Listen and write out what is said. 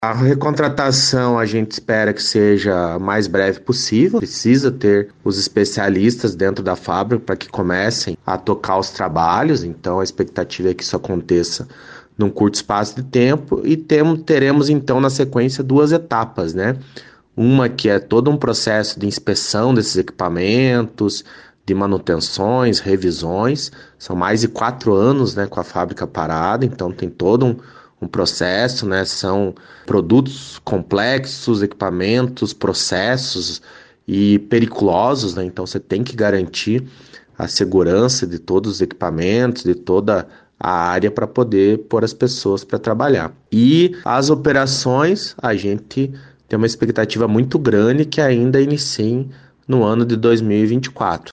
A recontratação a gente espera que seja o mais breve possível. Precisa ter os especialistas dentro da fábrica para que comecem a tocar os trabalhos. Então a expectativa é que isso aconteça num curto espaço de tempo e teremos então na sequência duas etapas, né? Uma que é todo um processo de inspeção desses equipamentos, de manutenções, revisões. São mais de 4 anos, né, com a fábrica parada, então tem todo um processo, né? São produtos complexos, equipamentos, processos e periculosos, né? Então você tem que garantir a segurança de todos os equipamentos, de toda a área para poder pôr as pessoas para trabalhar. E as operações, a gente tem uma expectativa muito grande que ainda iniciem no ano de 2024.